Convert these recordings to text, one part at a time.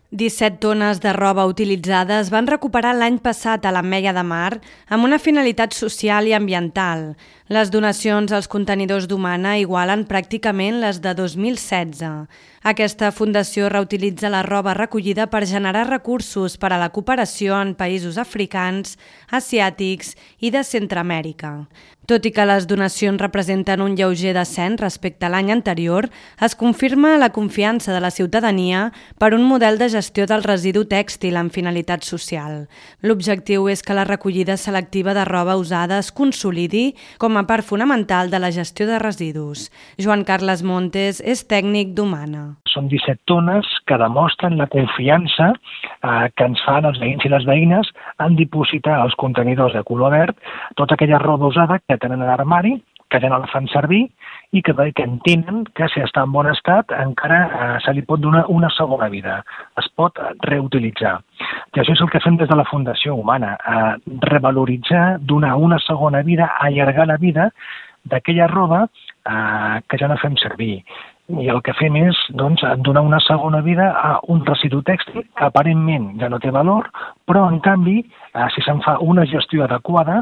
17 tones de roba utilitzada es van recuperar l'any passat a l'Ametlla de Mar amb una finalitat social i ambiental. Les donacions als contenidors d'Humana igualen pràcticament les de 2016. Aquesta fundació reutilitza la roba recollida per generar recursos per a la cooperació en països africans, asiàtics i de Centreamèrica. Tot i que les donacions representen un lleuger descens respecte a l'any anterior, es confirma la confiança de la ciutadania per un model de gestió del residu tèxtil amb finalitat social. L'objectiu és que la recollida selectiva de roba usada es consolidi com a part fonamental de la gestió de residus. Joan Carles Montes és tècnic d'Humana. Són 17 tones que demostren la confiança que ens fan els veïns i les veïnes en dipositar als contenidors de color verd tota aquella roba usada que tenen a l'armari, que ja no la fan servir i que entenen que si està en bon estat encara se li pot donar una segona vida, es pot reutilitzar. I això és el que fem des de la Fundació Humana, revaloritzar, donar una segona vida, allargar la vida d'aquella roba que ja no fem servir. I el que fem és donar una segona vida a un residu tèxtil que aparentment ja no té valor, però en canvi, si se'n fa una gestió adequada,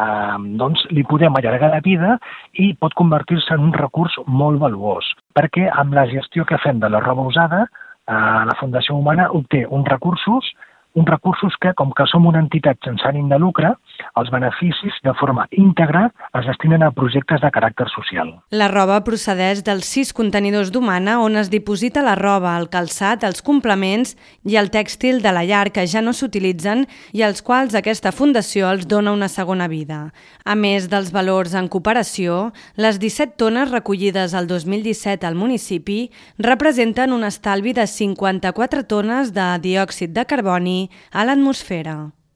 li podem allargar la vida i pot convertir-se en un recurs molt valuós. Perquè amb la gestió que fem de la roba usada, la Fundació Humana obté uns recursos que, com que som una entitat sense ànim de lucre, els beneficis de forma íntegra es destinen a projectes de caràcter social. La roba procedeix dels 6 contenidors d'Humana on es diposita la roba, el calçat, els complements i el tèxtil de la llar que ja no s'utilitzen i als quals aquesta fundació els dona una segona vida. A més dels valors en cooperació, les 17 tones recollides el 2017 al municipi representen un estalvi de 54 tones de diòxid de carboni a l'atmosfera.